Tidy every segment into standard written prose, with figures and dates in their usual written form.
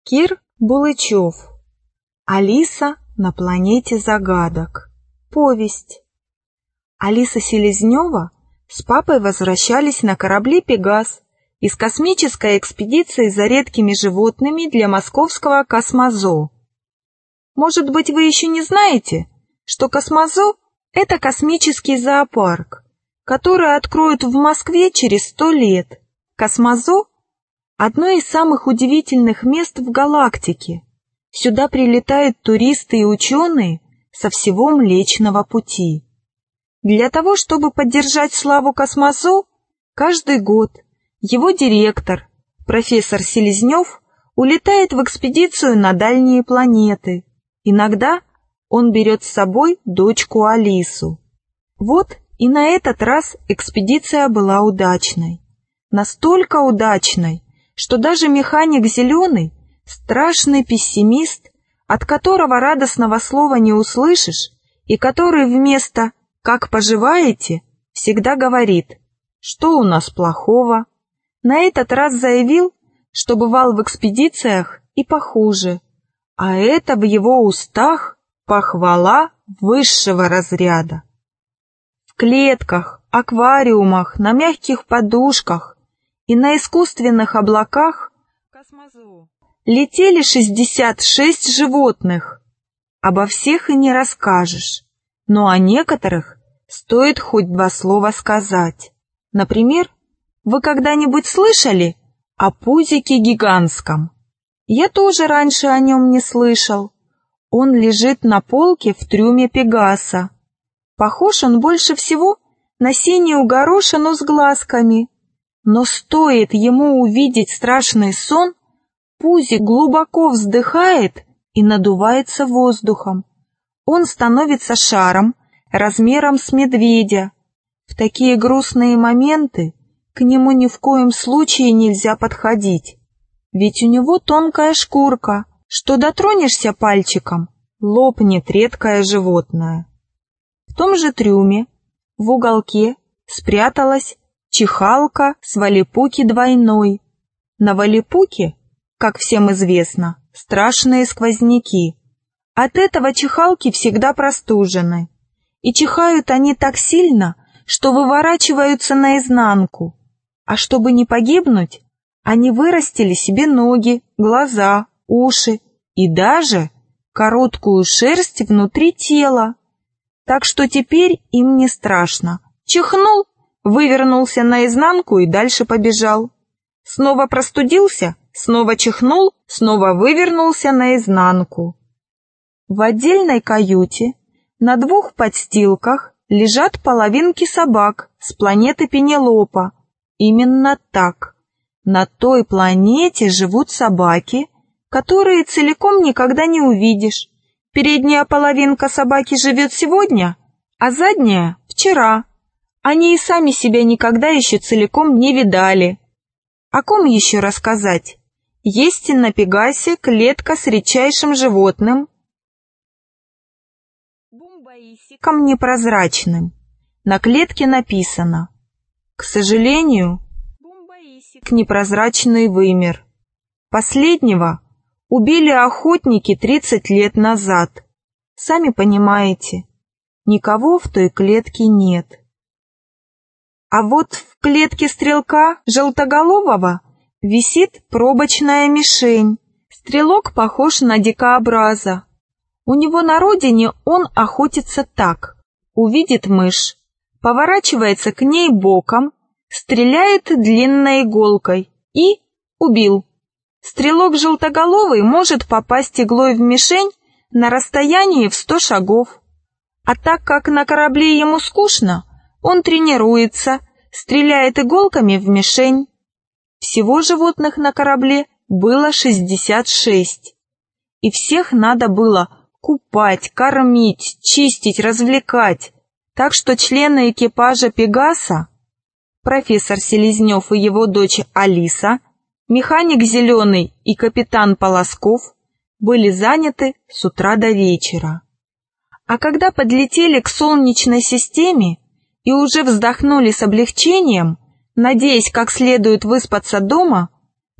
Кир Булычев. Алиса на планете загадок. Повесть. Алиса Селезнева с папой возвращались на корабле «Пегас» из космической экспедиции за редкими животными для московского Космозо. Может быть, вы еще не знаете, что Космозо – это космический зоопарк, который откроют в Москве через 100 лет. Космозо – одно из самых удивительных мест в галактике. Сюда прилетают туристы и ученые со всего Млечного Пути. Для того, чтобы поддержать славу Космозо, каждый год его директор, профессор Селезнев, улетает в экспедицию на дальние планеты. Иногда он берет с собой дочку Алису. Вот и на этот раз экспедиция была удачной. Настолько удачной, что даже механик Зеленый, страшный пессимист, от которого радостного слова не услышишь, и который вместо «как поживаете» всегда говорит «что у нас плохого», на этот раз заявил, что бывал в экспедициях и похуже, а это в его устах похвала высшего разряда. В клетках, аквариумах, на мягких подушках и на искусственных облаках летели 66 животных. Обо всех и не расскажешь, но о некоторых стоит хоть два слова сказать. Например, вы когда-нибудь слышали о пузике гигантском? Я тоже раньше о нем не слышал. Он лежит на полке в трюме Пегаса. Похож он больше всего на синюю горошину с глазками. Но стоит ему увидеть страшный сон, пузик глубоко вздыхает и надувается воздухом. Он становится шаром размером с медведя. В такие грустные моменты к нему ни в коем случае нельзя подходить, ведь у него тонкая шкурка, что дотронешься пальчиком, лопнет редкое животное. В том же трюме, в уголке, спряталась чихалка с валипуки двойной. На валипуке, как всем известно, страшные сквозняки. От этого чихалки всегда простужены. И чихают они так сильно, что выворачиваются наизнанку. А чтобы не погибнуть, они вырастили себе ноги, глаза, уши и даже короткую шерсть внутри тела. Так что теперь им не страшно. Чихнул, вывернулся наизнанку и дальше побежал. Снова простудился, снова чихнул, снова вывернулся наизнанку. В отдельной каюте на 2 подстилках лежат половинки собак с планеты Пенелопа. Именно так. На той планете живут собаки, которые целиком никогда не увидишь. Передняя половинка собаки живет сегодня, а задняя — вчера. Они и сами себя никогда еще целиком не видали. О ком еще рассказать? Есть на Пегасе клетка с редчайшим животным, бумбаисиком непрозрачным. На клетке написано: к сожалению, бумбаисик непрозрачный вымер. Последнего убили охотники 30 лет назад. Сами понимаете, никого в той клетке нет. А вот в клетке стрелка желтоголового висит пробочная мишень. Стрелок похож на дикообраза. У него на родине он охотится так: увидит мышь, поворачивается к ней боком, стреляет длинной иголкой и убил. Стрелок желтоголовый может попасть иглой в мишень на расстоянии в 100 шагов. А так как на корабле ему скучно, он тренируется, стреляет иголками в мишень. Всего животных на корабле было 66. И всех надо было купать, кормить, чистить, развлекать. Так что члены экипажа Пегаса, профессор Селезнев и его дочь Алиса, механик Зеленый и капитан Полосков, были заняты с утра до вечера. А когда подлетели к Солнечной системе и уже вздохнули с облегчением, надеясь как следует выспаться дома,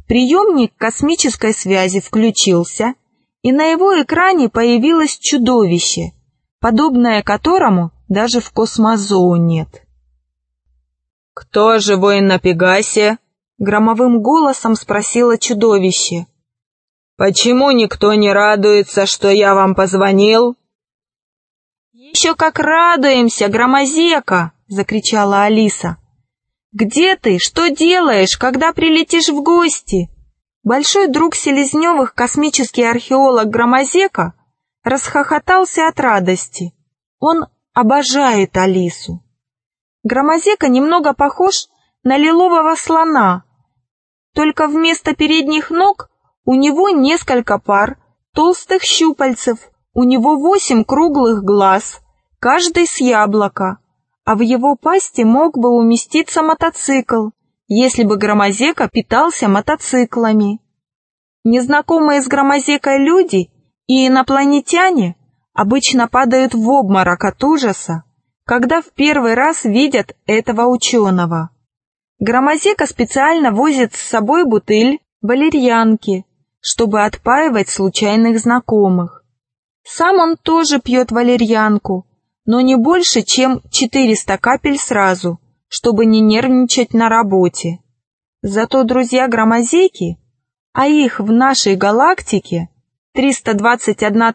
приемник космической связи включился, и на его экране появилось чудовище, подобное которому даже в Космозоо нет. «Кто живой на Пегасе?» — громовым голосом спросило чудовище. «Почему никто не радуется, что я вам позвонил?» «Еще как радуемся, Громозека!» — закричала Алиса. «Где ты? Что делаешь, когда прилетишь в гости?» Большой друг Селезневых, космический археолог Громозека, расхохотался от радости. Он обожает Алису. Громозека немного похож на лилового слона, только вместо передних ног у него несколько пар толстых щупальцев, у него 8 круглых глаз, каждый с яблока, а в его пасти мог бы уместиться мотоцикл, если бы Громозека питался мотоциклами. Незнакомые с Громозекой люди и инопланетяне обычно падают в обморок от ужаса, когда в первый раз видят этого ученого. Громозека специально возит с собой бутыль валерьянки, чтобы отпаивать случайных знакомых. Сам он тоже пьет валерьянку, но не больше, чем 400 капель сразу, чтобы не нервничать на работе. Зато друзья Громозеки, а их в нашей галактике 321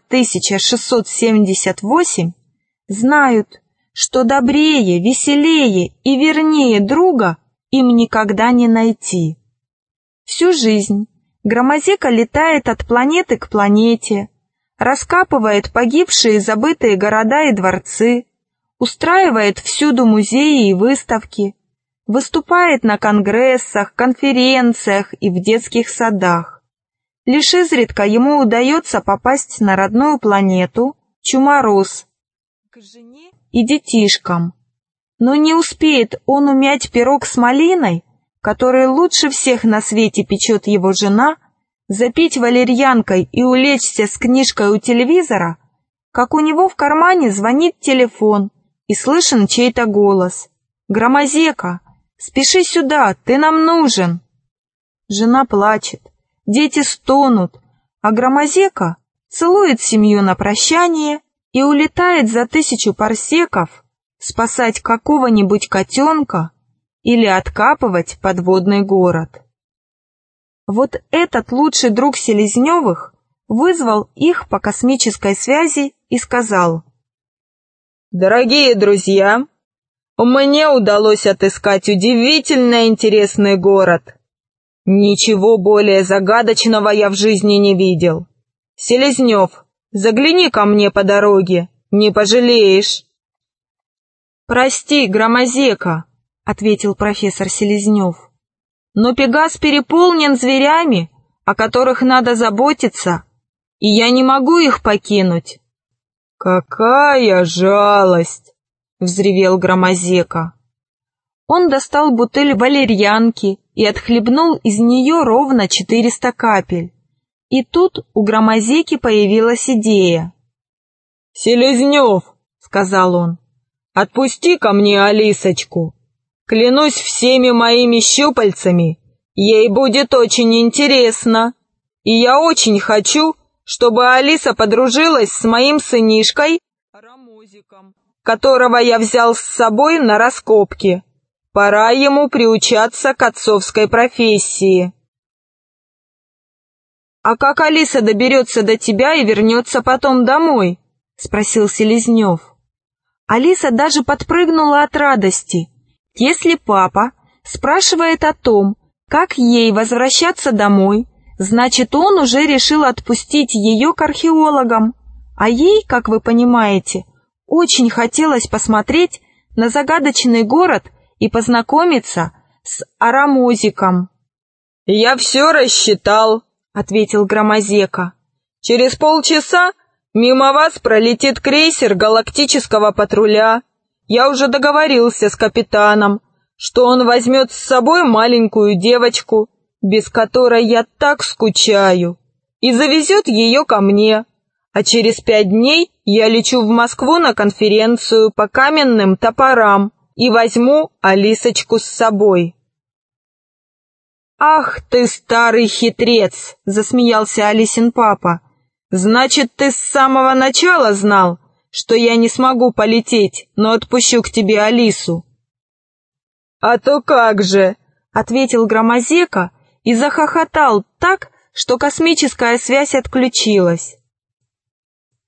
678, знают, что добрее, веселее и вернее друга им никогда не найти. Всю жизнь Громозека летает от планеты к планете, раскапывает погибшие и забытые города и дворцы, устраивает всюду музеи и выставки, выступает на конгрессах, конференциях и в детских садах. Лишь изредка ему удается попасть на родную планету Чумороз к жене и детишкам. Но не успеет он умять пирог с малиной, который лучше всех на свете печет его жена, запить валерьянкой и улечься с книжкой у телевизора, как у него в кармане звонит телефон и слышен чей-то голос. «Громозека, спеши сюда, ты нам нужен!» Жена плачет, дети стонут, а Громозека целует семью на прощание и улетает за 1000 парсеков спасать какого-нибудь котенка или откапывать подводный город. Вот этот лучший друг Селезневых вызвал их по космической связи и сказал: «Дорогие друзья, мне удалось отыскать удивительно интересный город. Ничего более загадочного я в жизни не видел. Селезнев, загляни ко мне по дороге, не пожалеешь». «Прости, Громозека», — ответил профессор Селезнев, «но Пегас переполнен зверями, о которых надо заботиться, и я не могу их покинуть». «Какая жалость!» — взревел Громозека. Он достал бутыль валерьянки и отхлебнул из нее ровно 400 капель. И тут у Громозеки появилась идея. «Селезнев», — сказал он, — «отпусти ко мне Алисочку. Клянусь всеми моими щупальцами, ей будет очень интересно, и я очень хочу, чтобы Алиса подружилась с моим сынишкой Рамозиком, которого я взял с собой на раскопки. Пора ему приучаться к отцовской профессии». «А как Алиса доберется до тебя и вернется потом домой?» — спросил Селезнев. Алиса даже подпрыгнула от радости. Если папа спрашивает о том, как ей возвращаться домой, значит, он уже решил отпустить ее к археологам, а ей, как вы понимаете, очень хотелось посмотреть на загадочный город и познакомиться с Арамозиком. «Я все рассчитал», — ответил Громозека. «Через полчаса мимо вас пролетит крейсер галактического патруля. Я уже договорился с капитаном, что он возьмет с собой маленькую девочку, без которой я так скучаю, и завезет ее ко мне. А через 5 дней я лечу в Москву на конференцию по каменным топорам и возьму Алисочку с собой». «Ах ты, старый хитрец!» — засмеялся Алисин папа. «Значит, ты с самого начала знал, что я не смогу полететь, но отпущу к тебе Алису?» «А то как же!» — ответил Громозека и захохотал так, что космическая связь отключилась.